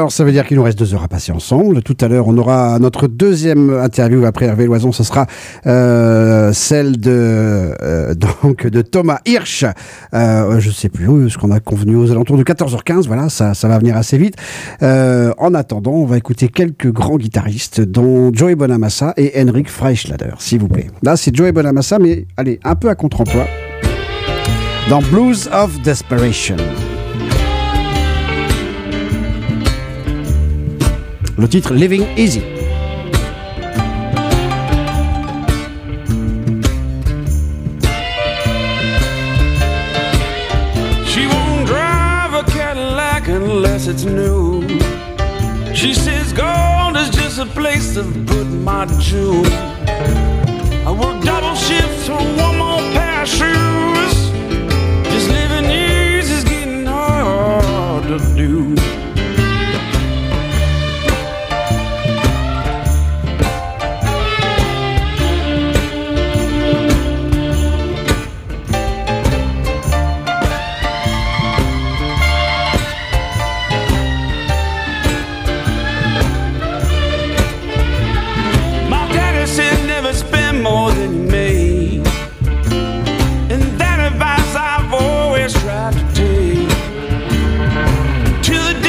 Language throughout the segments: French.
Alors ça veut dire qu'il nous reste 2 heures à passer ensemble. Tout à l'heure, on aura notre deuxième interview après Hervé Loison. Ce sera celle de Thomas Hirsch. Je sais plus ce qu'on a convenu aux alentours de 14h15. Voilà, ça va venir assez vite. En attendant, on va écouter quelques grands guitaristes, dont Joey Bonamassa et Henrik Freischlader, s'il vous plaît. Là, c'est Joey Bonamassa, mais allez, un peu à contre-emploi. Dans Blues of Desperation. Le titre Living Easy. She won't drive a Cadillac unless it's new. She says gold is just a place to put my jewels. I work double shifts for one more pair of shoes. Just living easy is getting hard to do. More than you made, and that advice I've always tried to take. Till the day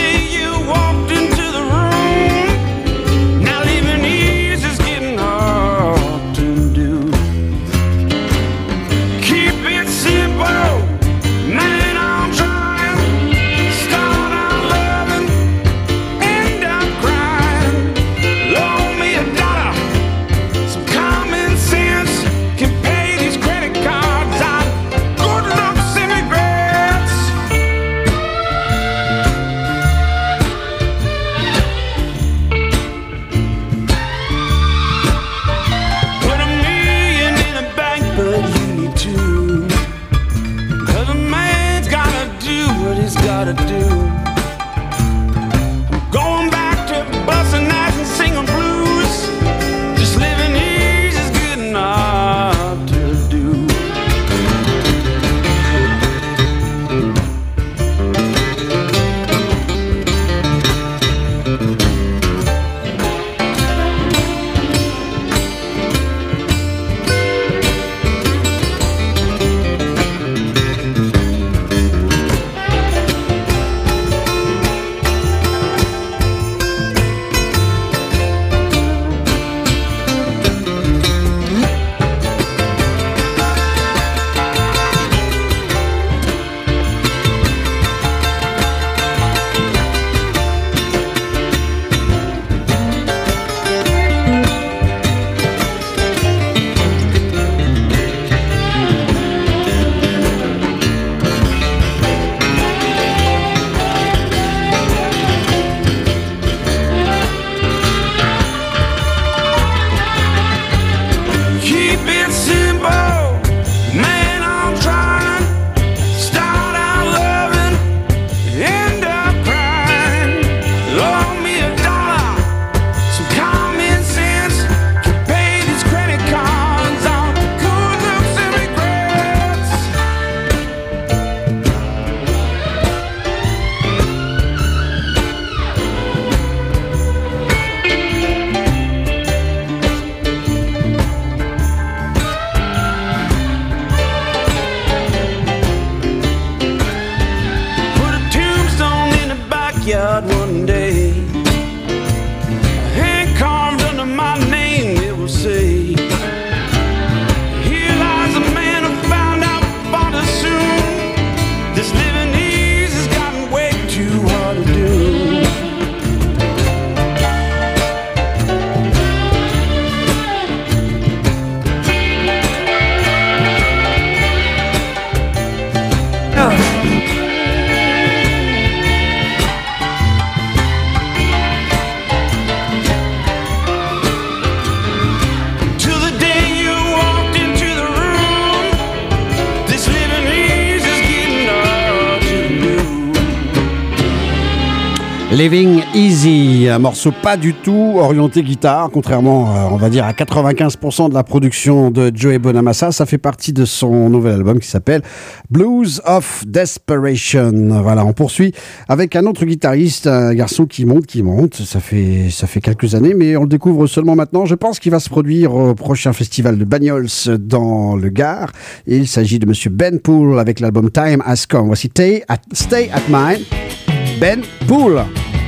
Living Easy, un morceau pas du tout orienté guitare, contrairement, on va dire, à 95% de la production de Joey Bonamassa. Ça fait partie de son nouvel album qui s'appelle Blues of Desperation. Voilà, on poursuit avec un autre guitariste, un garçon qui monte. Ça fait quelques années, mais on le découvre seulement maintenant. Je pense qu'il va se produire au prochain festival de Bagnols dans le Gard. Et il s'agit de monsieur Ben Poole avec l'album Time Has Come. Voici Stay at Mine. Ben Poole.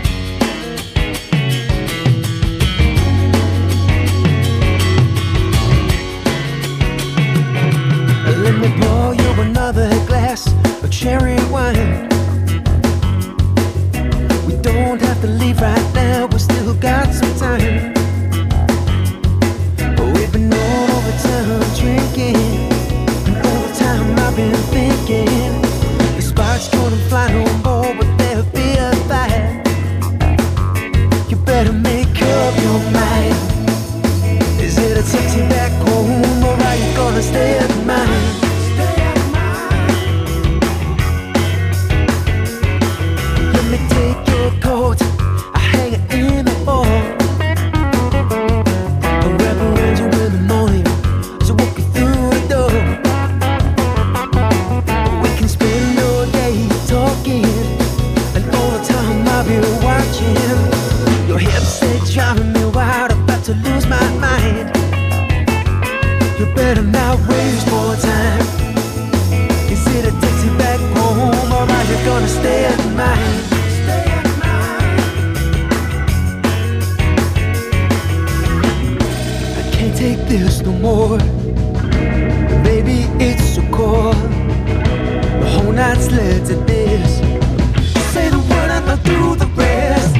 Let me pour you another glass of cherry wine. We don't have to leave right now, we still got some time. We've been all over town drinking, and all the time I've been thinking the sparks gonna fly no more, but there'll be a fight. You better make up your mind. Is it a taxi back home, or are you gonna stay at mine? Let me take your coat, I hang it in the hall. I'll wrap around you in the morning, so walk you through the door. We can spend all day talking, and all the time I'll be watching. Your hips, they driving me wild, about to lose my mind. You better not waste more time. Is it a taxi back home, or are you gonna stay at mine? I can't take this no more. Baby, it's so cold. The whole night's led to this. Say the word and I'll do the rest.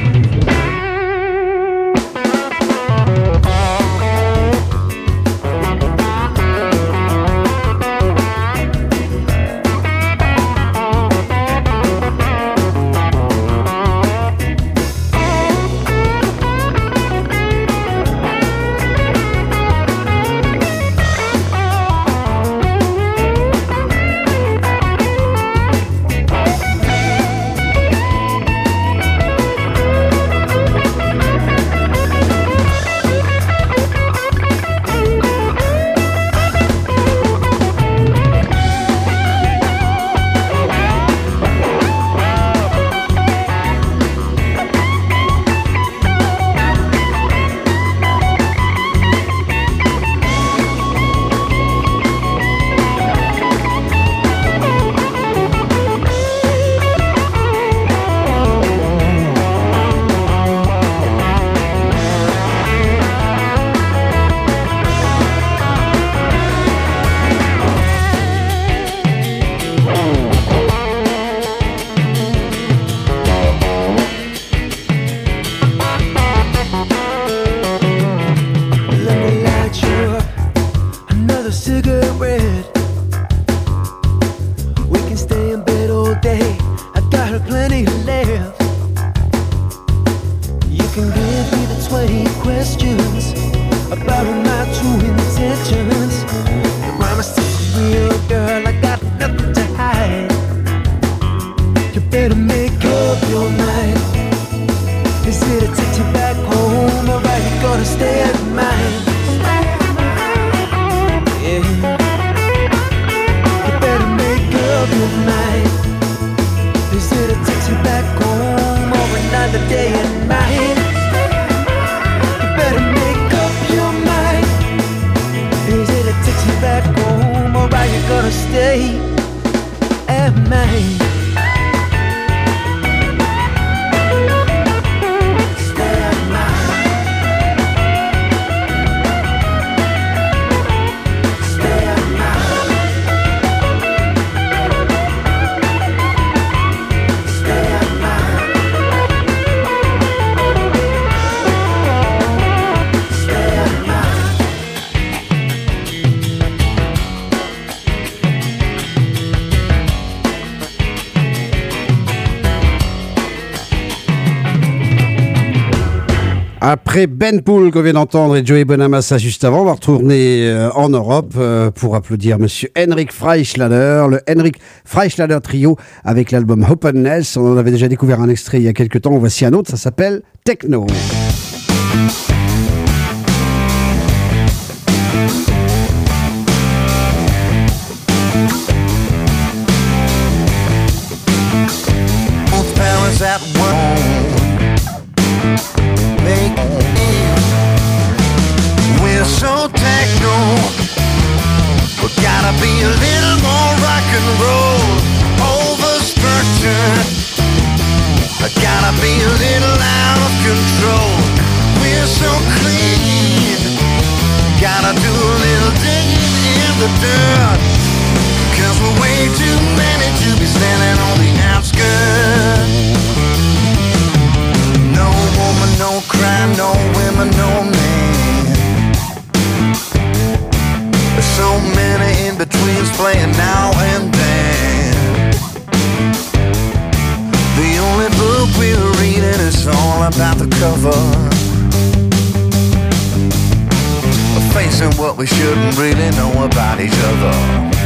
Après Ben Poole qu'on vient d'entendre et Joey Bonamassa juste avant, on va retourner en Europe pour applaudir Monsieur Henrik Freischlader, le Henrik Freischlader Trio avec l'album Openness. On en avait déjà découvert un extrait il y a quelques temps, voici un autre, ça s'appelle Techno. We're so techno, we gotta be a little more rock and roll, overstructured. I gotta be a little out of control. We're so clean, gotta do a little digging in the dirt, 'cause we're way too many to be standing on the outskirts. No woman, no crime, no women, no man. There's so many in-betweens playing now and then. The only book we're reading is all about the cover, facing what we shouldn't really know about each other.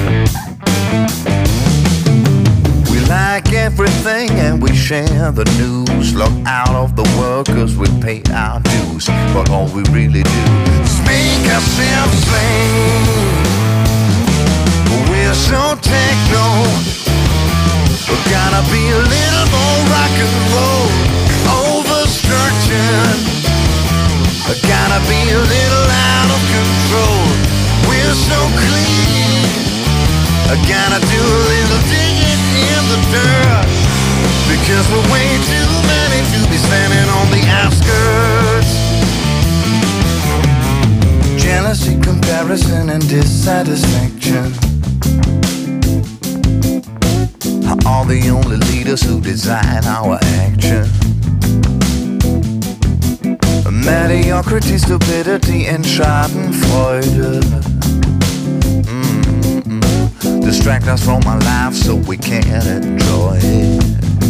We like everything and we share the news. Look out of the world 'cause we pay our dues. But all we really do is make ourselves slain. We're so techno, we gotta be a little more rock and roll, overstructured. I gotta be a little out of control. We're so clean, I gotta do a little digging in the dirt, because we're way too many to be standing on the outskirts. Jealousy, comparison, and dissatisfaction are the only leaders who design our action. Mediocrity, stupidity, and Schadenfreude distract us from our life so we can't enjoy it.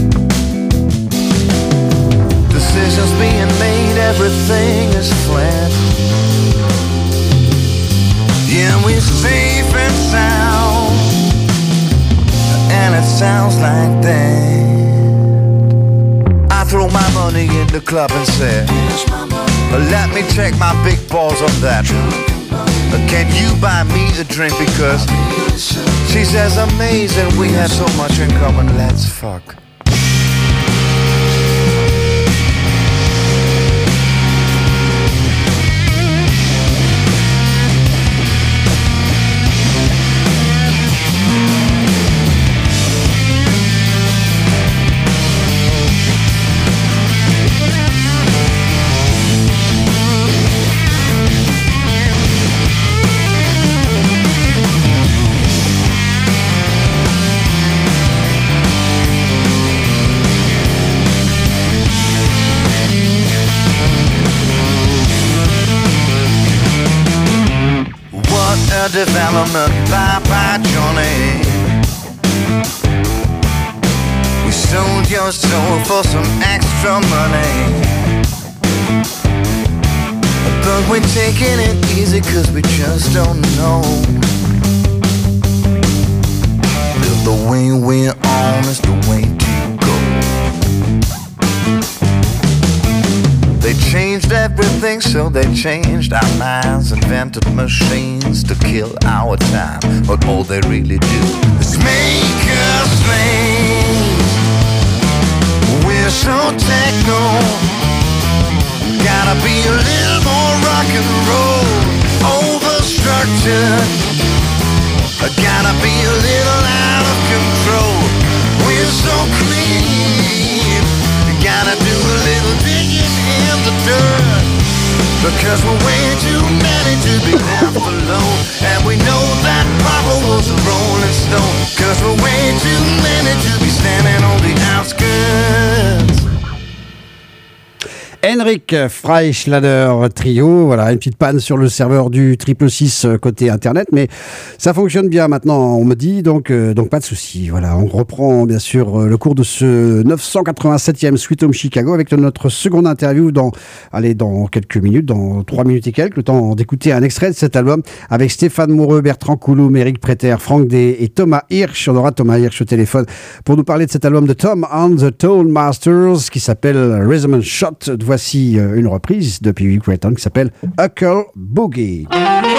Decisions being made, everything is flat. Yeah, we're safe and sound, and it sounds like that. I throw my money in the club and say, let me check my big balls on that. Can you buy me a drink? Because she says amazing, we have so much in common, let's fuck. Development by Johnny. We sold your soul for some extra money, but we're taking it easy 'cause we just don't know if the way we're on is the way to go. They changed everything, so they changed our minds, invented machines to kill our time. But all they really do is make us slaves. We're so techno, gotta be a little more rock and roll, overstructured. Gotta be a little out of control. We're so clean, gotta do a little digging in the dirt, because we're way too many to be left alone. And we know that Papa was a rolling stone, 'cause we're way too many to be standing on the outskirts. Henrik Freischlader Trio. Voilà, une petite panne sur le serveur du 666 côté internet, mais ça fonctionne bien maintenant, on me dit, donc pas de souci. Voilà, on reprend bien sûr le cours de ce 987e Sweet Home Chicago avec notre seconde interview dans quelques minutes, dans 3 minutes et quelques, le temps d'écouter un extrait de cet album avec Stéphane Moureux, Bertrand Coulomb, Éric Préter, Franck Day et Thomas Hirsch. On aura Thomas Hirsch au téléphone pour nous parler de cet album de Tom and the Tone Masters qui s'appelle Rhythm and Shot. Voici une reprise de Pee Wee Creighton qui s'appelle Huckle Boogie.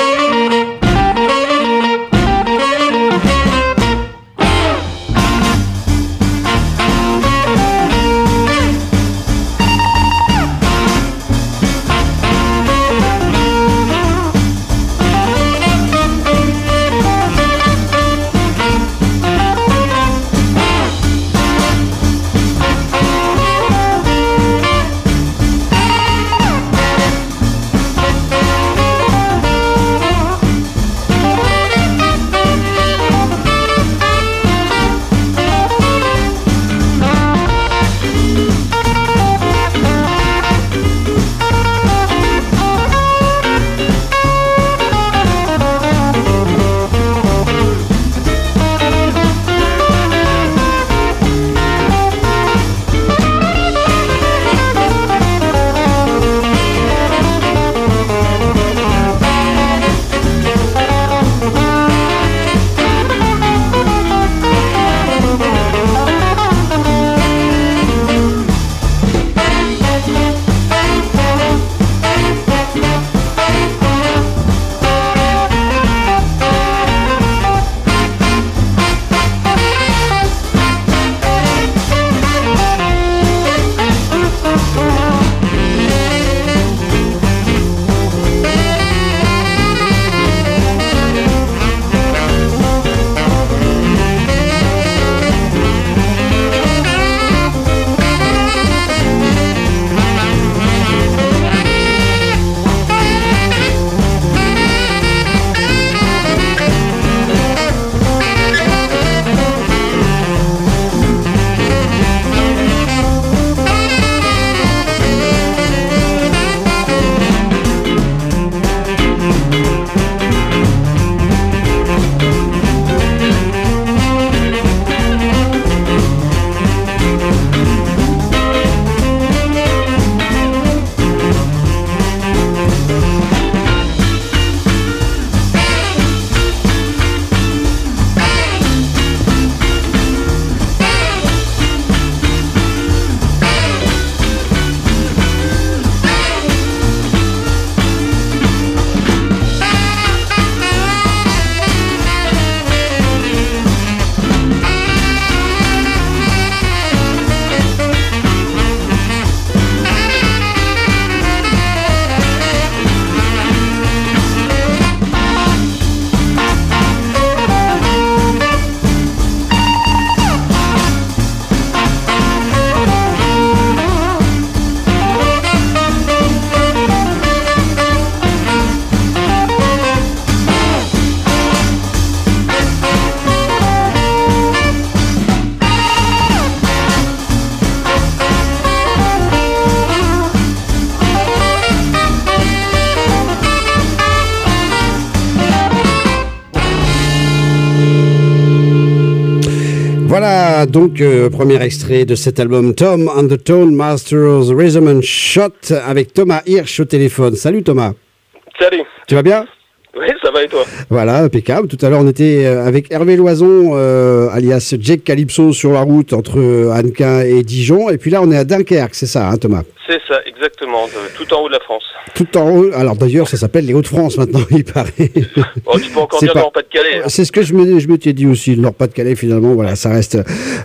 Voilà donc premier extrait de cet album Tom and the Tone Masters Rhythm and Shot avec Thomas Hirsch au téléphone. Salut Thomas. Salut. Tu vas bien? Oui, ça va et toi? Voilà, impeccable. Tout à l'heure, on était avec Hervé Loison, alias Jake Calypso, sur la route entre Annequin et Dijon. Et puis là, on est à Dunkerque, c'est ça, hein, Thomas? C'est ça, exactement. Tout en haut de la France. Tout en haut. Alors d'ailleurs, ça s'appelle les Hauts-de-France maintenant, il paraît. Oh, tu peux encore dire le Nord-Pas-de-Calais. Hein. C'est ce que je m'étais dit aussi, le Nord-Pas-de-Calais, finalement. Voilà, ça reste.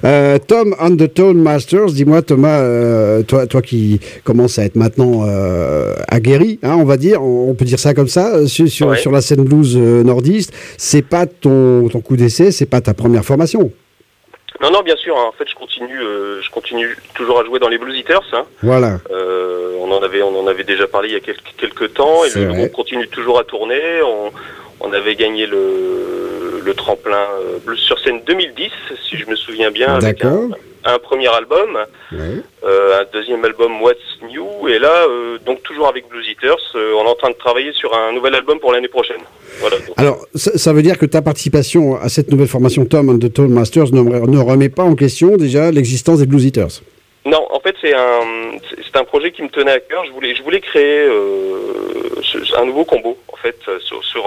Tom and the Tone Masters, dis-moi, Thomas, toi qui commences à être maintenant aguerri, hein, on va dire, on peut dire ça comme ça, sur la scène blues nordiste, c'est pas ton coup d'essai, c'est pas ta première formation. Non, bien sûr. Hein. En fait, je continue toujours à jouer dans les Blues Eaters. Hein. Voilà. On en avait déjà parlé il y a quelques temps, et le groupe continue toujours à tourner. On avait gagné le tremplin Blues sur scène 2010, si je me souviens bien, avec un premier album, un deuxième album What's New, et là, donc toujours avec Blues Eaters, on est en train de travailler sur un nouvel album pour l'année prochaine. Voilà. Alors, ça veut dire que ta participation à cette nouvelle formation Tom and the Toll Masters ne remet pas en question déjà l'existence des Blues Eaters? Non, en fait, c'est un projet qui me tenait à cœur. Je voulais créer un nouveau combo, en fait, sur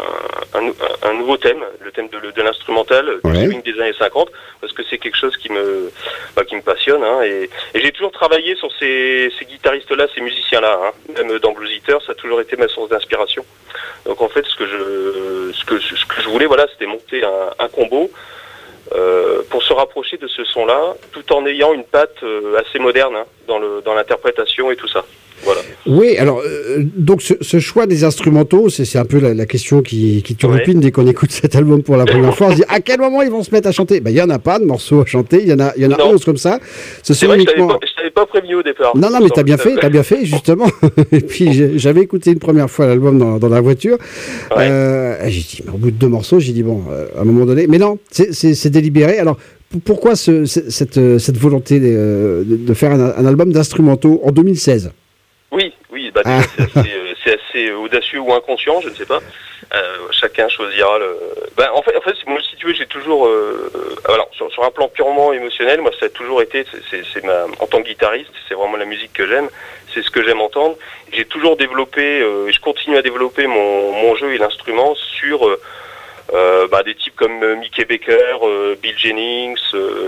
un nouveau thème, le thème de l'instrumental, du swing des années 50, parce que c'est quelque chose qui me passionne. Hein, et j'ai toujours travaillé sur ces guitaristes-là, ces musiciens-là. Hein. Même dans Blues Eaters, ça a toujours été ma source d'inspiration. Donc, en fait, ce que je voulais, voilà, c'était monter un combo. Pour se rapprocher de ce son-là, tout en ayant une patte assez moderne hein, dans l'interprétation et tout ça. Voilà. Oui, alors, donc ce choix des instrumentaux, c'est un peu la question qui turlupine dès qu'on écoute cet album pour la première fois. On se dit, à quel moment ils vont se mettre à chanter? Il n'y en a pas de morceaux à chanter, il y en a 11 comme ça. C'est vrai uniquement... que je t'avais pas prévenu au départ. Non, mais t'as bien fait, justement. Et puis, j'avais écouté une première fois l'album dans la voiture. J'ai dit, mais au bout de 2 morceaux, j'ai dit, bon, à un moment donné... Mais non, c'est délibéré. Alors, pourquoi cette volonté de faire un album d'instrumentaux en 2016? Oui, c'est assez audacieux ou inconscient, je ne sais pas. Chacun choisira le. En fait, moi, si tu veux, j'ai toujours, alors sur un plan purement émotionnel, moi, ça a toujours été, en tant que guitariste, c'est vraiment la musique que j'aime, c'est ce que j'aime entendre. J'ai toujours développé, et je continue à développer mon jeu et l'instrument sur des types comme Mickey Baker, Bill Jennings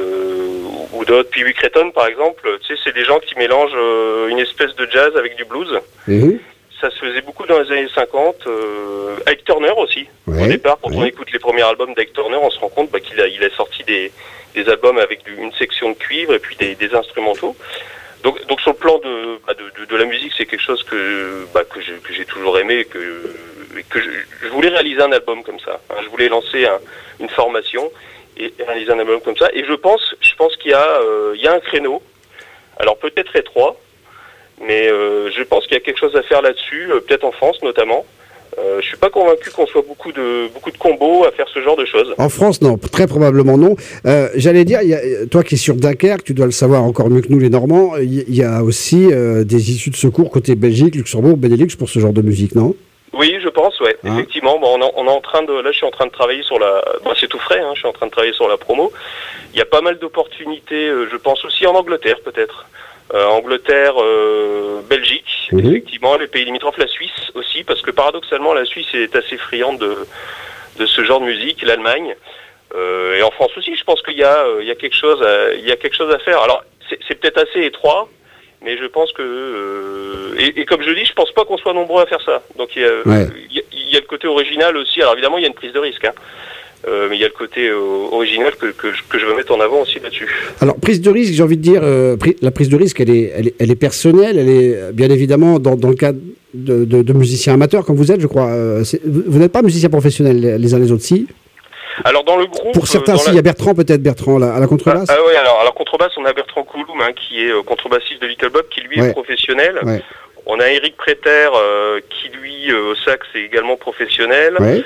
ou d'autres, Pee Wee Creighton par exemple. Tu sais, c'est des gens qui mélangent une espèce de jazz avec du blues. Ça se faisait beaucoup dans les années 50. Ike Turner aussi. Au départ, quand on écoute les premiers albums d'Ike Turner, on se rend compte qu'il a sorti des albums avec une section de cuivre et puis des instrumentaux. Donc sur le plan de la musique, c'est quelque chose que j'ai toujours aimé, que je voulais réaliser un album comme ça. Hein. Je voulais lancer une formation et réaliser un album comme ça. Et je pense qu'il y a un créneau. Alors peut-être étroit, mais je pense qu'il y a quelque chose à faire là-dessus, peut-être en France notamment. Je suis pas convaincu qu'on soit beaucoup de combos à faire ce genre de choses. En France, non, très probablement non. J'allais dire, toi qui es sur Dunkerque, tu dois le savoir encore mieux que nous les Normands, il y a aussi des issues de secours côté Belgique, Luxembourg, Benelux pour ce genre de musique, non? Oui, je pense, ouais. Effectivement, on est en train de, là, je suis en train de travailler sur c'est tout frais, hein, je suis en train de travailler sur la promo. Il y a pas mal d'opportunités, je pense aussi en Angleterre, peut-être. Angleterre, Belgique, effectivement, les pays limitrophes, la Suisse aussi, parce que paradoxalement, la Suisse est assez friande de ce genre de musique, l'Allemagne, et en France aussi, je pense qu'il y a quelque chose à faire. Alors, c'est peut-être assez étroit, mais je pense que et comme je dis, je pense pas qu'on soit nombreux à faire ça. Donc il y a le côté original aussi. Alors évidemment, il y a une prise de risque, hein. Mais il y a le côté original que je veux mettre en avant aussi là-dessus. Alors, prise de risque, j'ai envie de dire, la prise de risque, elle est personnelle, elle est bien évidemment dans le cadre de musiciens amateurs, comme vous êtes, je crois. Vous n'êtes pas musiciens professionnels les uns les autres, si? Alors, dans le groupe... Pour certains, il y a Bertrand, à la contrebasse. Oui, alors à la contrebasse, on a Bertrand Couloum, hein, qui est contrebassiste de Little Bob, qui lui est professionnel. Ouais. On a Eric Préter, qui lui, au sax, est également professionnel. Ouais.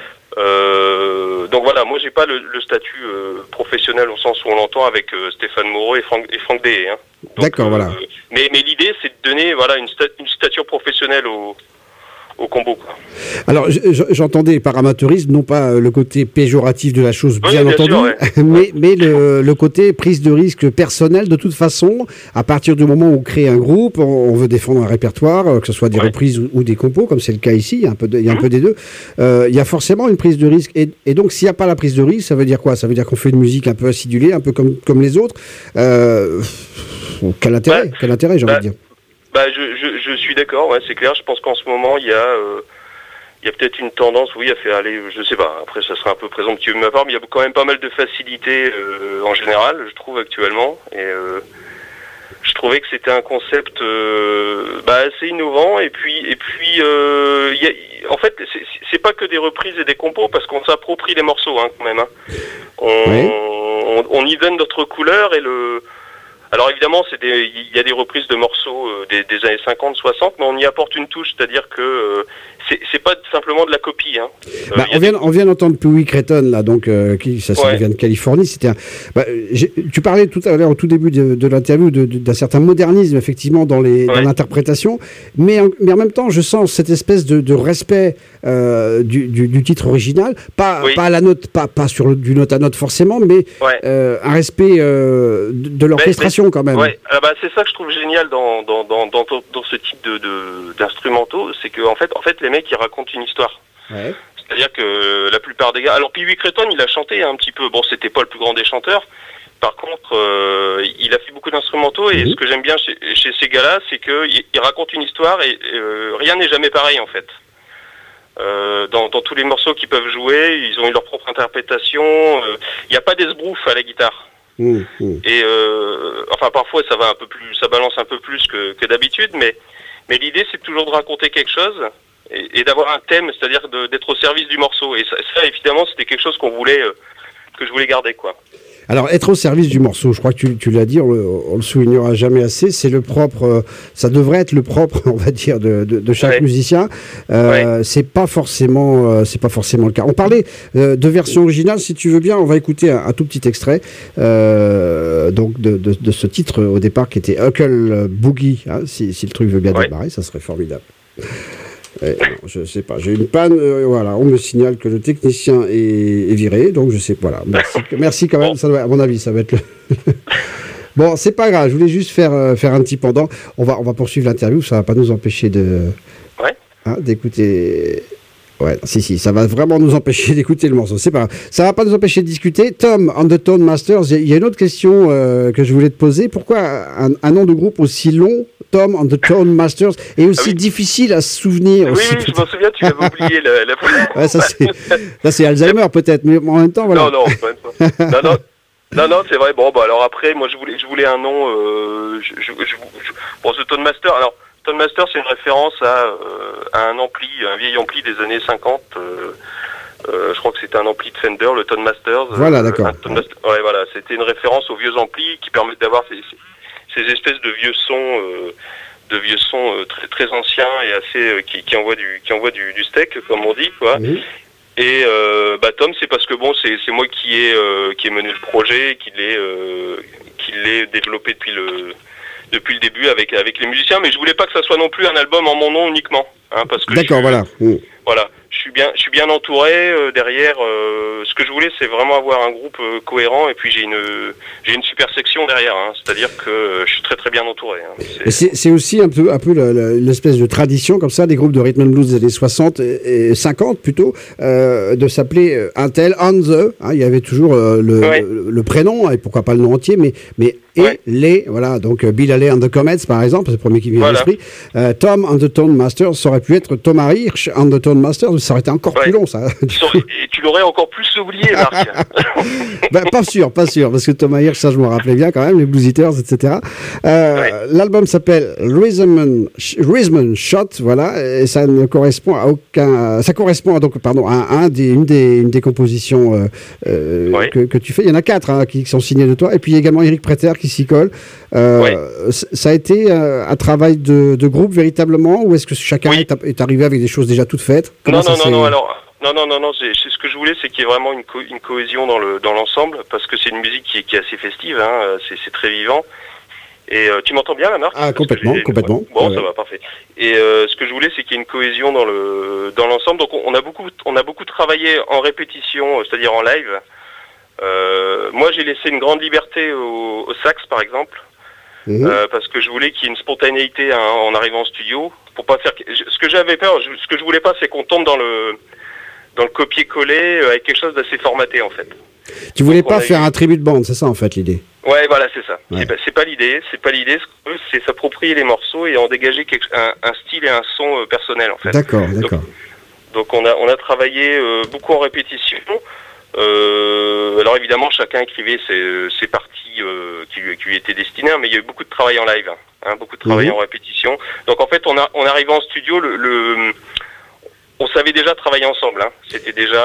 Donc voilà, moi j'ai pas le statut professionnel au sens où on l'entend avec Stéphane Moreau et Franck Deshaies. Hein. D'accord, voilà. Mais l'idée c'est de donner une stature professionnelle au combo, quoi. Alors j'entendais par amateurisme non pas le côté péjoratif de la chose, bien entendu, sûr, mais le côté prise de risque personnel. De toute façon, à partir du moment où on crée un groupe, on veut défendre un répertoire, que ce soit des reprises ou des compos, comme c'est le cas ici, il y a un peu des deux. Il y a forcément une prise de risque, et donc s'il n'y a pas la prise de risque, ça veut dire quoi? Ça veut dire qu'on fait une musique un peu acidulée, un peu comme les autres. Quel intérêt, j'ai envie de dire. Je suis d'accord, ouais, c'est clair. Je pense qu'en ce moment, il y a peut-être une tendance, à faire aller, je sais pas, après ça sera un peu présomptueux de ma part, mais il y a quand même pas mal de facilité en général, je trouve, actuellement. Et je trouvais que c'était un concept assez innovant. Et puis en fait, c'est pas que des reprises et des compos, parce qu'on s'approprie les morceaux, hein, quand même. Hein. On y donne notre couleur et Alors évidemment, il y a des reprises de morceaux des années 50, 60, mais on y apporte une touche, c'est-à-dire que c'est pas simplement de la copie. Hein. On vient d'entendre Pee Wee Creighton, là, donc ça vient de Californie. Tu parlais tout à l'heure, au tout début de l'interview, d'un certain modernisme, effectivement, dans l'interprétation, mais en même temps, je sens cette espèce de respect du titre original, pas à la note, pas du note à note forcément, mais un respect de l'orchestration quand même. Ouais, c'est ça que je trouve génial dans ce type d'instrumentaux, c'est que en fait les mecs ils racontent une histoire. Ouais. C'est-à-dire que la plupart des gars, alors Pee Wee Creighton il a chanté un petit peu, bon c'était pas le plus grand des chanteurs, par contre il a fait beaucoup d'instrumentaux et ce que j'aime bien chez ces gars-là, c'est qu'ils racontent une histoire et rien n'est jamais pareil en fait. Dans tous les morceaux qu'ils peuvent jouer, ils ont eu leur propre interprétation. Il n'y a pas d'esbrouf à la guitare. Et enfin parfois ça balance un peu plus que d'habitude, mais l'idée c'est toujours de raconter quelque chose et d'avoir un thème, c'est-à-dire d'être au service du morceau. Et ça évidemment c'était quelque chose que je voulais garder quoi. Alors, être au service du morceau, je crois que tu l'as dit, on le soulignera jamais assez, c'est le propre, ça devrait être le propre, on va dire, de chaque musicien. C'est pas forcément le cas. On parlait de version originale, si tu veux bien, on va écouter un tout petit extrait, donc de ce titre au départ qui était Huckle Boogie, hein, si le truc veut bien démarrer, ça serait formidable. Non, je sais pas, j'ai une panne, voilà, on me signale que le technicien est viré, donc je sais, voilà, merci quand même, ça doit, à mon avis, ça va être le... Bon, c'est pas grave, je voulais juste faire un petit pendant, on va poursuivre l'interview, ça va pas nous empêcher d'écouter... Ouais, si, ça va vraiment nous empêcher d'écouter le morceau, c'est pas grave. Ça va pas nous empêcher de discuter. Tom, on the Tone Masters, il y a une autre question que je voulais te poser. Pourquoi un nom de groupe aussi long, Tom on the Tone Masters, et aussi difficile à se souvenir aussi, je m'en souviens, tu l'avais oublié la ouais, ça c'est Alzheimer peut-être, mais en même temps, voilà. Non, c'est vrai. Bon, alors après, moi je voulais un nom, pour ce Tone Master, alors Tone Master, c'est une référence à un vieil ampli des années 50. Je crois que c'était un ampli de Fender, le Tone Masters. Voilà, d'accord. Voilà, c'était une référence aux vieux amplis qui permettent d'avoir ces espèces de vieux sons très très anciens et assez qui envoient du steak, comme on dit, quoi. Et Tom, c'est parce que bon, c'est moi qui ai mené le projet, qui l'ai développé depuis le début avec les musiciens, mais je voulais pas que ça soit non plus un album en mon nom uniquement, hein, parce que voilà, je suis bien entouré derrière. Ce que je voulais, c'est vraiment avoir un groupe cohérent, et puis j'ai une super section derrière, hein, c'est-à-dire que je suis très très bien entouré. Hein. C'est aussi un peu l'espèce de tradition comme ça des groupes de rhythm and blues des années 60 et 50 plutôt, de s'appeler un tel on the. Hein, il y avait toujours le prénom et pourquoi pas le nom entier, mais voilà, donc Bill Haley and the Comets par exemple, c'est le premier qui vient à l'esprit. Tom and the Tone Masters, ça aurait pu être Thomas Hirsch and the Tone Masters, ça aurait été encore plus long, ça. Et tu l'aurais encore plus oublié, Marc. Pas sûr, parce que Thomas Hirsch, ça je me rappelais bien quand même, les Blues Eaters, etc. L'album s'appelle Rhythm Shot, voilà, et ça ne correspond à aucun, ça correspond donc, à une des compositions que tu fais. Il y en a 4 hein, qui sont signées de toi, et puis également Eric Préter qui s'y colle. Ça a été un travail de groupe véritablement, ou est-ce que chacun est arrivé avec des choses déjà toutes faites? Non, ce que je voulais, c'est qu'il y ait vraiment une cohésion dans l'ensemble, parce que c'est une musique qui est assez festive, hein, c'est très vivant. Et tu m'entends bien là, Marc? Ah, complètement. Bon, ça va, parfait. Et ce que je voulais, c'est qu'il y ait une cohésion dans l'ensemble. Donc on a beaucoup travaillé en répétition, c'est-à-dire en live. Moi, j'ai laissé une grande liberté au sax, par exemple. Parce que je voulais qu'il y ait une spontanéité en arrivant en studio, pour pas faire. Ce que j'avais peur, ce que je voulais pas, c'est qu'on tombe dans le copier-coller avec quelque chose d'assez formaté en fait. Tu voulais pas faire un tribut de bande, c'est ça en fait l'idée? Ouais, voilà, c'est ça. Ouais. C'est pas l'idée. C'est s'approprier les morceaux et en dégager un style et un son personnel en fait. D'accord. Donc on a travaillé beaucoup en répétition. Alors évidemment, chacun écrivait ses parties qui lui étaient destinées, mais il y a eu beaucoup de travail en live, hein, beaucoup de travail en répétition. Donc en fait, on arrivait en studio, On savait déjà travailler ensemble, hein. C'était déjà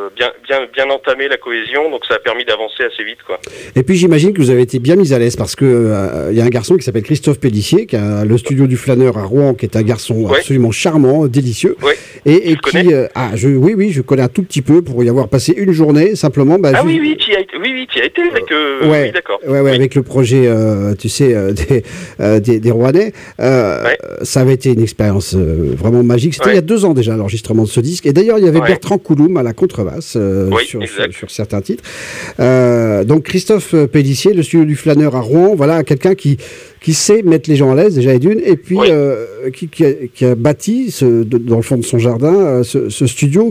bien entamé la cohésion, donc ça a permis d'avancer assez vite, quoi. Et puis j'imagine que vous avez été bien mis à l'aise parce que y a un garçon qui s'appelle Christophe Pellissier, qui a le studio du Flâneur à Rouen, qui est un garçon absolument charmant, délicieux. Ouais. Et qui, connais oui, je connais un tout petit peu pour y avoir passé une journée simplement. Oui, tu y as été avec. Oui, d'accord. Ouais, avec le projet, tu sais, des Rouennais. Ça avait été une expérience vraiment magique. C'était il y a 2 ans déjà l'enregistrement de ce disque. Et d'ailleurs, il y avait Bertrand Couloum à la contrebasse sur certains titres. Donc Christophe Pellissier, le studio du Flâneur à Rouen, voilà quelqu'un qui sait mettre les gens à l'aise déjà et d'une, et puis qui a bâti dans le fond de son jardin ce studio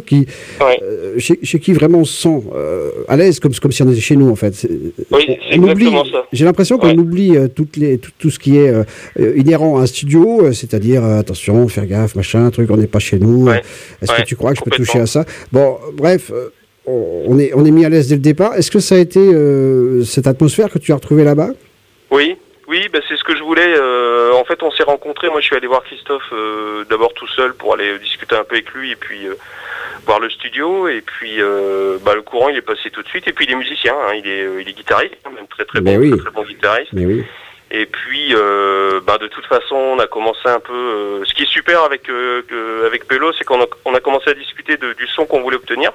chez qui vraiment on se sent à l'aise comme si on était chez nous en fait. C'est exactement ça. J'ai l'impression qu'on oublie tout ce qui est inhérent à un studio, c'est-à-dire attention, faire gaffe, machin, truc, on n'est pas chez nous. Est-ce que tu crois que je peux toucher à ça? Bon, bref. On est mis à l'aise dès le départ. Est-ce que ça a été cette atmosphère que tu as retrouvée là-bas? Oui, c'est ce que je voulais. En fait, on s'est rencontrés. Moi, je suis allé voir Christophe d'abord tout seul pour aller discuter un peu avec lui et puis voir le studio. Et puis, le courant, il est passé tout de suite. Et puis, il est musicien. Hein, il est guitariste, même très bon guitariste. Mais oui. Et puis, de toute façon, on a commencé un peu. Ce qui est super avec Pello, c'est qu'on a commencé à discuter du son qu'on voulait obtenir.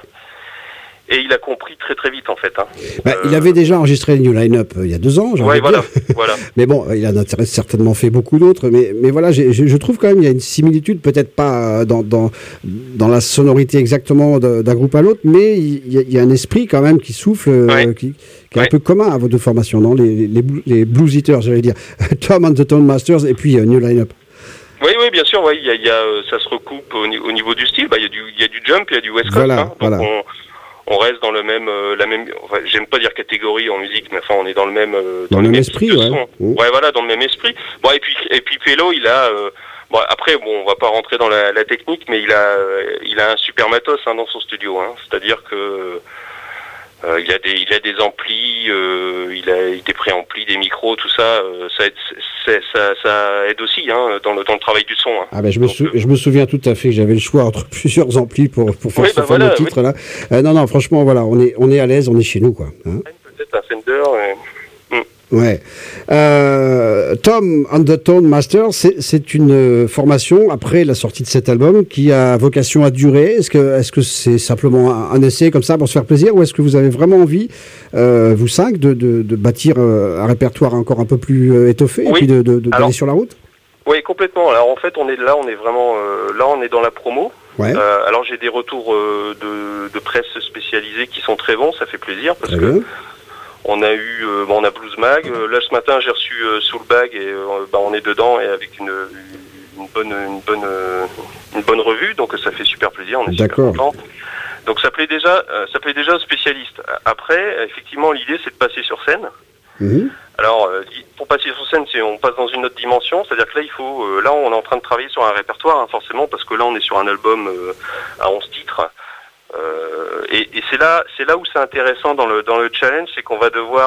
Et il a compris très vite en fait. Hein. Il avait déjà enregistré le New Line-Up il y a 2 ans. Voilà. Mais bon, il en a certainement fait beaucoup d'autres. Mais voilà, je trouve quand même qu'il y a une similitude, peut-être pas dans la sonorité exactement d'un groupe à l'autre, mais il y a un esprit quand même qui souffle, qui est un peu commun à vos 2 formations, non? Les Blues Eaters, j'allais dire, Tom and the Tone Masters et puis New Line-Up. Oui, bien sûr. Ça se recoupe au niveau du style. Il y a du jump, il y a du West Coast. Voilà. On reste dans la même, j'aime pas dire catégorie en musique, mais enfin on est dans le même, dans le même esprit, dans le même esprit. Bon et puis Pello, il a, après on va pas rentrer dans la technique, mais il a un super matos dans son studio, hein. C'est-à-dire que il a des amplis, il a des préamplis, des micros, tout ça, ça aide aussi dans le travail du son. Hein. Je me souviens tout à fait que j'avais le choix entre plusieurs amplis pour faire ce fameux titre là. Non, franchement, voilà, on est à l'aise, on est chez nous, quoi. Hein. Peut-être un Fender. Ouais. Tom and the Tone Masters, c'est une formation après la sortie de cet album qui a vocation à durer. Est-ce que c'est simplement un essai comme ça pour se faire plaisir, ou est-ce que vous avez vraiment envie, vous 5, de bâtir un répertoire encore un peu plus étoffé et puis d'aller sur la route? Oui, complètement. Alors en fait, on est vraiment là, on est dans la promo. Ouais. Alors j'ai des retours de presse spécialisée qui sont très bons, ça fait plaisir parce que on a eu, on a Blues Mag. Là ce matin j'ai reçu Soulbag et on est dedans et avec une bonne revue, donc ça fait super plaisir. On est super contents. Donc ça plaît déjà aux spécialistes. Après, effectivement, l'idée c'est de passer sur scène. Mmh. Alors, pour passer sur scène, on passe dans une autre dimension, c'est-à-dire que là, là, on est en train de travailler sur un répertoire, forcément, parce que là, on est sur un album à 11 titres. Et c'est là où c'est intéressant dans le challenge, c'est qu'on va devoir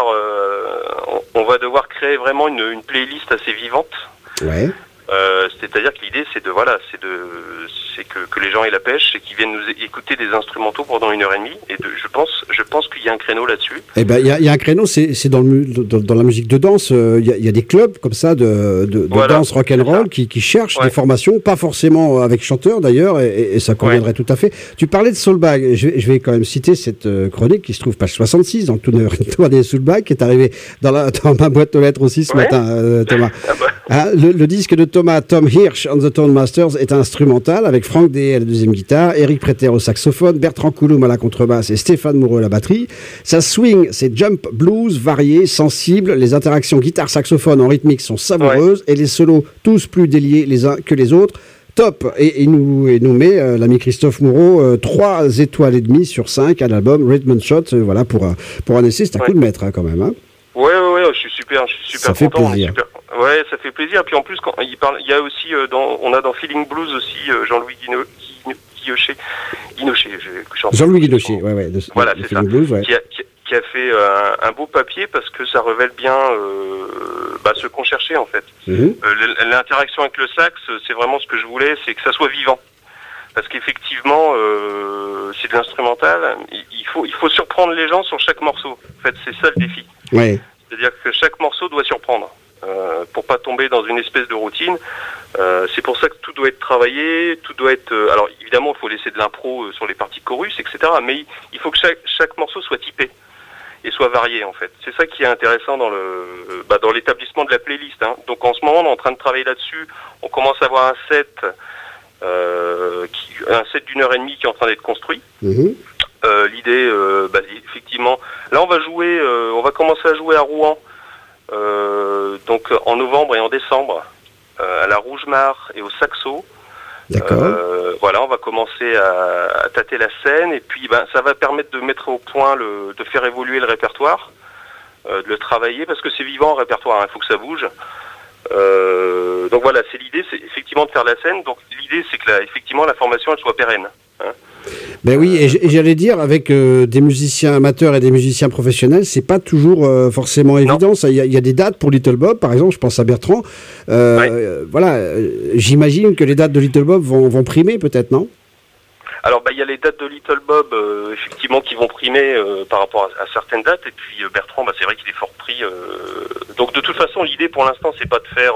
créer vraiment une playlist assez vivante. Ouais. C'est-à-dire que l'idée, c'est que les gens aient la pêche et qu'ils viennent nous écouter des instrumentaux pendant 1h30. Et je pense qu'il y a un créneau là-dessus. Eh ben, il y a un créneau, c'est dans la musique de danse. Il y a des clubs comme ça de danse rock'n'roll qui cherchent des formations, pas forcément avec chanteur d'ailleurs, et ça conviendrait tout à fait. Tu parlais de Soulbag. Je vais quand même citer cette chronique qui se trouve page 66 dans le tout des Soulbag, qui est arrivé dans ma boîte aux lettres aussi ce matin, Thomas. Le disque de Thomas, Tom Hirsch and the Tone Masters, est instrumental avec Franck D à la deuxième guitare, Eric Préter au saxophone, Bertrand Couloum à la contrebasse et Stéphane Moreau à la batterie. Ça swing, c'est jump blues varié, sensible. Les interactions guitare-saxophone en rythmique sont savoureuses et les solos tous plus déliés les uns que les autres. Top. Et il nous met l'ami Christophe Moreau 3 étoiles et demie sur 5 à l'album Rhythm and Shot. Voilà pour un essai, c'est un coup de maître quand même. Hein. Ouais, je suis super ça fait content. Plaisir. Ouais, ça fait plaisir. Puis en plus, quand il parle, il y a aussi on a dans Feeling Blues aussi Jean-Louis Guinochet. Jean-Louis Guinochet, ouais. Voilà, c'est ça. Blues, ouais. Qui a fait un beau papier parce que ça révèle bien ce qu'on cherchait en fait. Mm-hmm. L'interaction avec le sax, c'est vraiment ce que je voulais, c'est que ça soit vivant. parce qu'effectivement, c'est de l'instrumental. Il faut surprendre les gens sur chaque morceau. En fait, c'est ça le défi. Ouais. C'est-à-dire que chaque morceau doit surprendre pour pas tomber dans une espèce de routine. C'est pour ça que tout doit être travaillé, tout doit être. Alors évidemment, il faut laisser de l'impro sur les parties chorus, etc. Mais il faut que chaque morceau soit typé et soit varié en fait. C'est ça qui est intéressant dans dans l'établissement de la playlist. Hein. Donc en ce moment, on est en train de travailler là-dessus. On commence à avoir un set d'une heure et demie qui est en train d'être construit. Mhm. L'idée, effectivement, là on va commencer à jouer à Rouen, donc en novembre et en décembre, à la Rougemare et au Saxo. D'accord. Voilà, on va commencer à tâter la scène et puis ça va permettre de mettre au point, de faire évoluer le répertoire, de le travailler parce que c'est vivant le répertoire, il faut que ça bouge. Donc voilà, c'est l'idée, c'est effectivement de faire la scène. Donc l'idée, c'est que effectivement la formation elle soit pérenne. Hein. Ben oui, et j'allais dire, avec des musiciens amateurs et des musiciens professionnels, c'est pas toujours forcément évident. Il y a des dates pour Little Bob, par exemple, je pense à Bertrand. Voilà, j'imagine que les dates de Little Bob vont primer, peut-être, non ? Alors, il y a les dates de Little Bob, effectivement, qui vont primer par rapport à certaines dates. Et puis Bertrand, c'est vrai qu'il est fort pris. Donc, de toute façon, l'idée pour l'instant, c'est pas de faire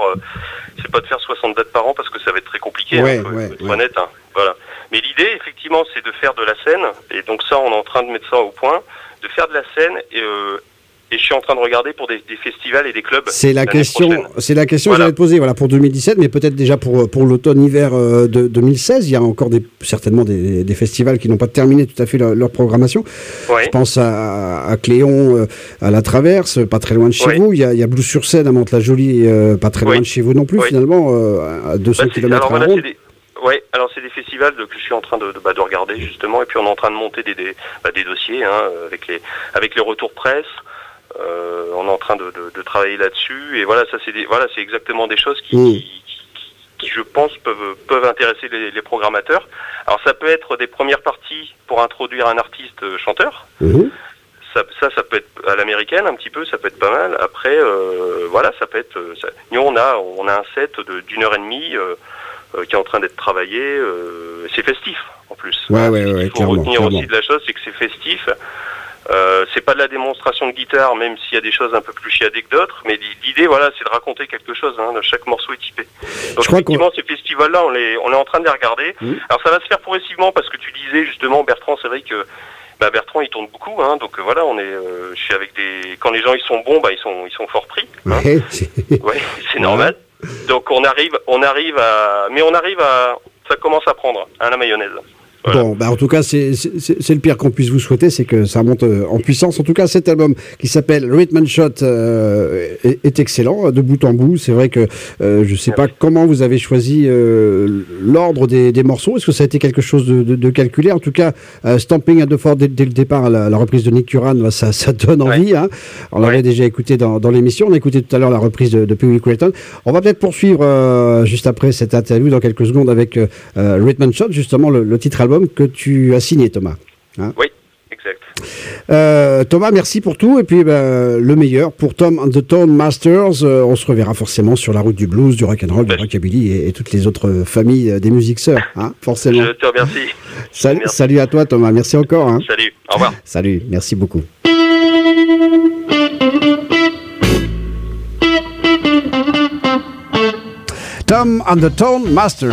60 dates par an parce que ça va être très compliqué. Faut être honnête. Hein, voilà. Mais l'idée, effectivement, c'est de faire de la scène. Et donc ça, on est en train de mettre ça au point, de faire de la scène. Et je suis en train de regarder pour des festivals et des clubs. C'est la question voilà. Que j'allais te poser, voilà, pour 2017, mais peut-être déjà pour l'automne-hiver de 2016. Il y a encore certainement des festivals qui n'ont pas terminé tout à fait leur programmation. Ouais. Je pense à Cléon, à La Traverse, pas très loin de chez vous. Il y a Blues-sur-Seine à Mantes-la-Jolie, pas très loin de chez vous non plus, finalement, à 200 km à la ronde. Alors c'est des festivals que je suis en train de regarder justement, et puis on est en train de monter des dossiers avec les retours presse. On est en train de travailler là-dessus, et voilà, ça c'est exactement des choses qui je pense peuvent intéresser les programmateurs. Alors ça peut être des premières parties pour introduire un artiste chanteur. Ça peut être à l'américaine un petit peu, ça peut être pas mal. Après ça peut être nous on a un set d'une heure et demie qui est en train d'être travaillé. C'est festif en plus. Il faut retenir aussi de la chose, c'est que c'est festif. C'est pas de la démonstration de guitare, même s'il y a des choses un peu plus chiadées que d'autres, mais l'idée, c'est de raconter quelque chose. Chaque morceau est typé. Donc effectivement, ces festivals-là, on est en train de les regarder. Alors ça va se faire progressivement, parce que tu disais justement, Bertrand, c'est vrai que Bertrand, il tourne beaucoup, donc voilà, je suis avec quand les gens ils sont bons, ils sont fort pris. C'est normal. Donc on arrive à, ça commence à prendre, la mayonnaise. Voilà. Bon, en tout cas, c'est le pire qu'on puisse vous souhaiter, c'est que ça monte en puissance. En tout cas, cet album qui s'appelle Rhythm and Shot est excellent, de bout en bout. C'est vrai que je sais pas comment vous avez choisi l'ordre des morceaux. Est-ce que ça a été quelque chose de calculé ? En tout cas, Stamping at the Fort dès le départ, la reprise de Nick Curran, ça donne envie. Hein. On l'avait déjà écouté dans l'émission. On a écouté tout à l'heure la reprise de Pee Wee Creighton. On va peut-être poursuivre juste après cette interview dans quelques secondes avec Rhythm and Shot, justement le titre album que tu as signé, Thomas. Hein ? Oui, exact. Thomas, merci pour tout, et puis le meilleur pour Tom and the Tone Masters. On se reverra forcément sur la route du blues, du rock'n'roll, du rockabilly et toutes les autres familles des musiques sœurs, hein, forcément. Je te remercie. Salut à toi, Thomas, merci encore. Hein. Salut, au revoir. Salut, merci beaucoup. Tom and the Tone Masters.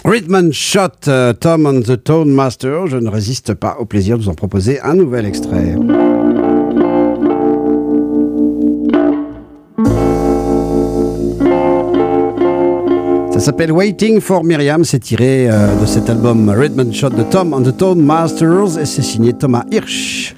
Rhythm and Shot, Tom and the Tone Master. Je ne résiste pas au plaisir de vous en proposer un nouvel extrait. Ça s'appelle Waiting for Miriam, c'est tiré de cet album Rhythm and Shot de Tom and the Tone Masters et c'est signé Thomas Hirsch.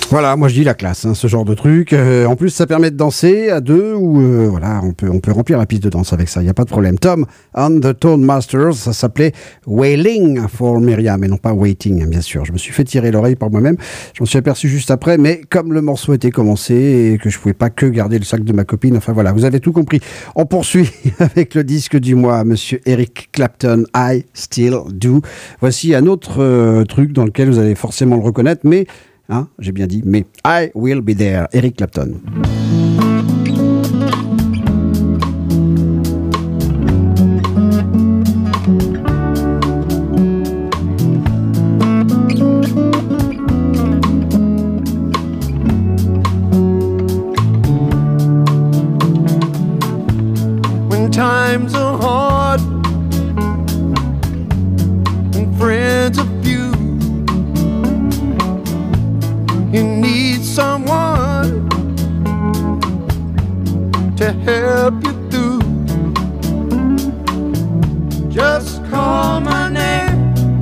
Voilà, moi je dis la classe, hein, ce genre de truc. En plus, ça permet de danser à deux ou voilà, on peut remplir la piste de danse avec ça, il n'y a pas de problème. Tom and the Toadmasters, ça s'appelait Wailing for Myriam et non pas Waiting, hein, bien sûr. Je me suis fait tirer l'oreille par moi-même, je m'en suis aperçu juste après, mais comme le morceau était commencé et que je pouvais pas que garder le sac de ma copine, enfin voilà, vous avez tout compris. On poursuit avec le disque du mois, monsieur Eric Clapton, I Still Do. Voici un autre truc dans lequel vous allez forcément le reconnaître, mais hein, j'ai bien dit, mais I Will Be There, Eric Clapton. When times are hard and friends are few, you need someone to help you through. Just call my name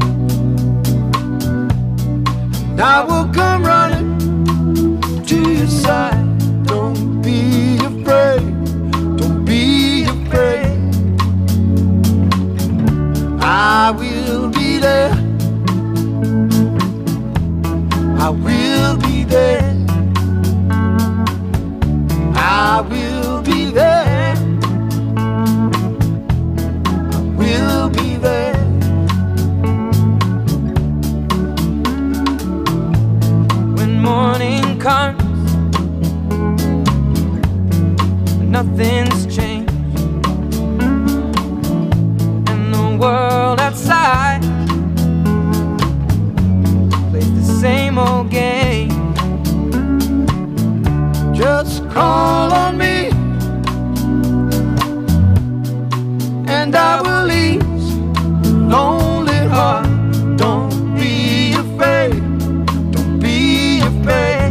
and I will come running to your side. Don't be afraid, don't be afraid. I will be there, I will be there, I will be there, I will be there. When morning comes, nothing's changed, and the world outside plays the same old game. Just call on me and I will ease lonely heart. Don't be afraid, don't be afraid.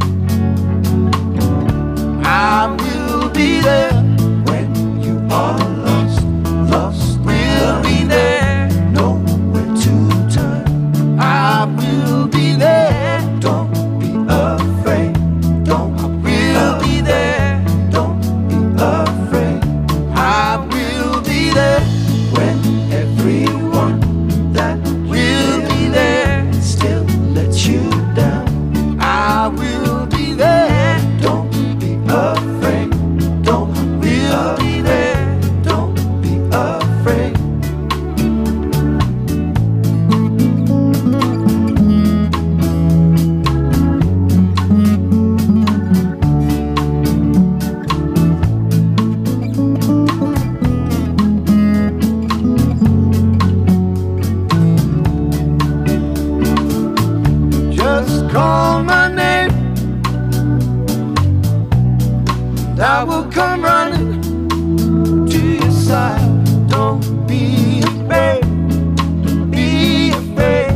I will be there when you are lost, lost. We'll be there, nowhere to turn. I will be there, don't be afraid. Don't, I will be there, don't be afraid. I will be there when everyone that will be there still lets you down. I will be there, don't be afraid. Don't, I will be there, don't be afraid. Just call my name and I will come running to your side. Don't be afraid, don't be afraid.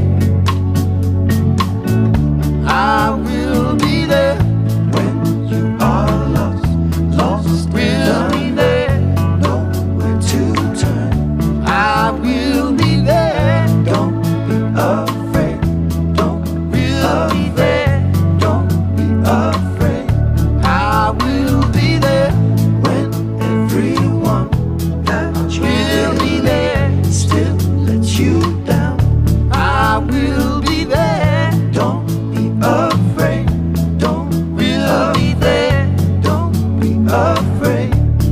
I will be there when you are lost, lost. We'll be there, nowhere to turn. I will be there, don't be afraid. Don't, we'll be there, don't be afraid. I will be there when everyone that will be there still lets you down. I will be there, don't be afraid. Don't, we'll be there, don't be afraid.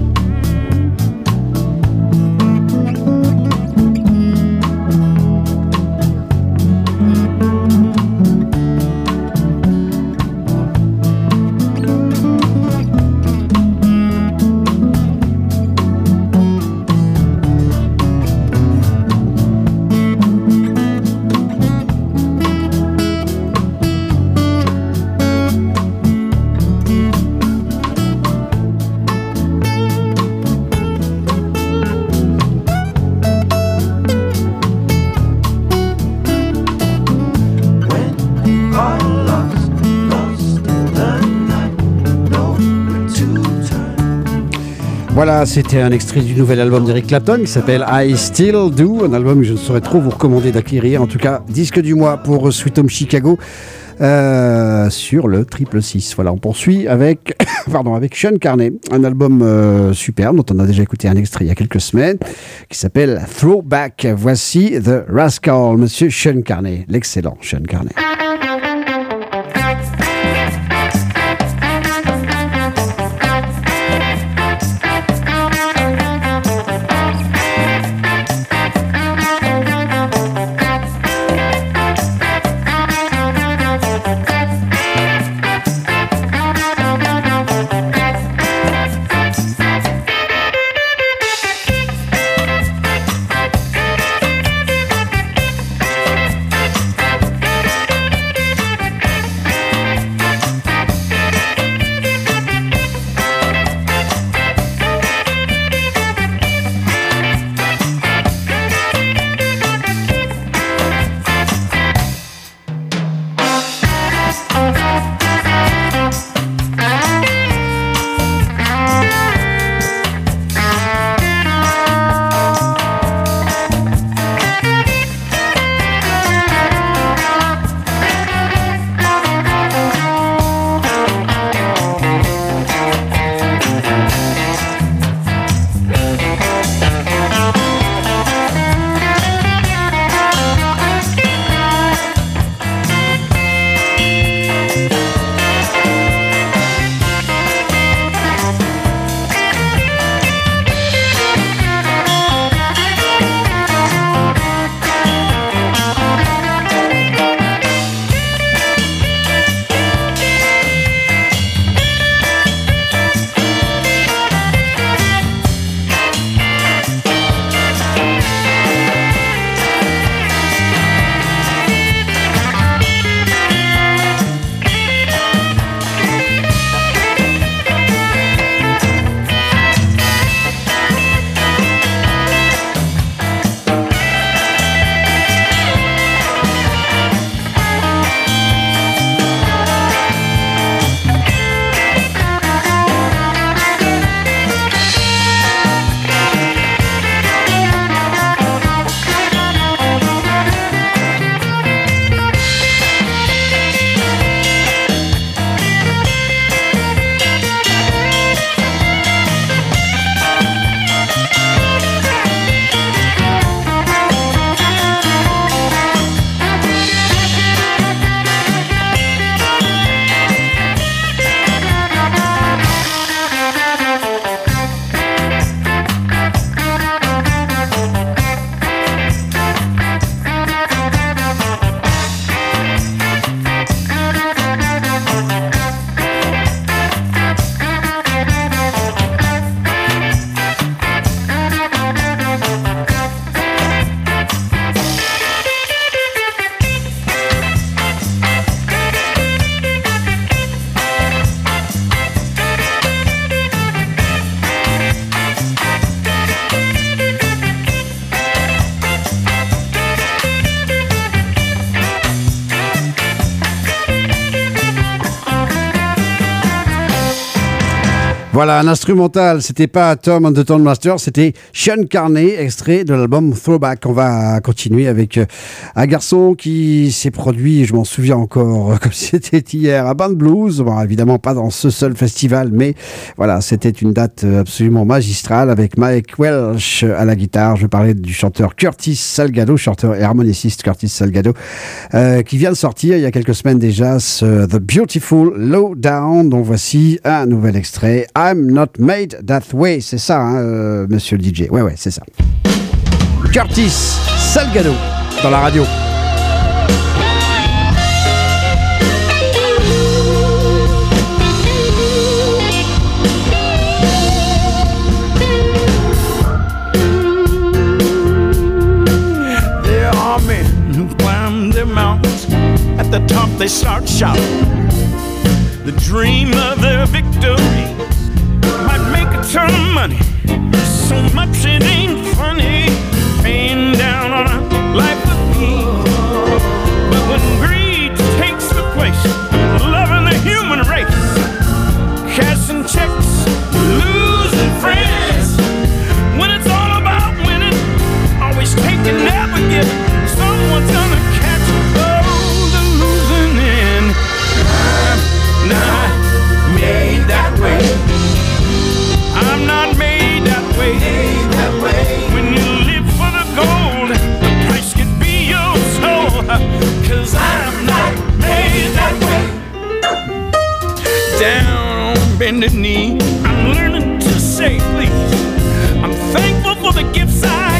When you are lost, lost in the night, nowhere to turn. Voilà, c'était un extrait du nouvel album d'Eric Clapton qui s'appelle I Still Do, un album que je ne saurais trop vous recommander d'acquérir. En tout cas, disque du mois pour Sweet Home Chicago. sur le 666. Voilà, on poursuit avec, avec Sean Carney, un album superbe dont on a déjà écouté un extrait il y a quelques semaines, qui s'appelle Throwback. Voici The Rascal, monsieur Sean Carney, l'excellent Sean Carney. Voilà, un instrumental, c'était pas Tom and the Town Master, c'était Sean Carney, extrait de l'album Throwback. On va continuer avec un garçon qui s'est produit, je m'en souviens encore, comme c'était hier, à Band Blues. Bon, évidemment pas dans ce seul festival, mais voilà, c'était une date absolument magistrale avec Mike Welsh à la guitare. Je parlais du chanteur Curtis Salgado, chanteur et harmoniciste Curtis Salgado, qui vient de sortir il y a quelques semaines déjà ce The Beautiful Lowdown, dont voici un nouvel extrait. I'm not made that way, c'est ça, hein, monsieur le DJ. Ouais, c'est ça. Curtis Salgado dans la radio. There are men who climb their mountains. At the top they start shouting. The dream of their victory might make a ton of money. So much it ain't funny paying down on a life of pain. But when greed takes the place of loving the human race, cashing checks, losing friends, when it's all about winning, always taking, never giving, someone's gonna catch the losing end. bended knee. I'm learning to say please. I'm thankful for the gifts I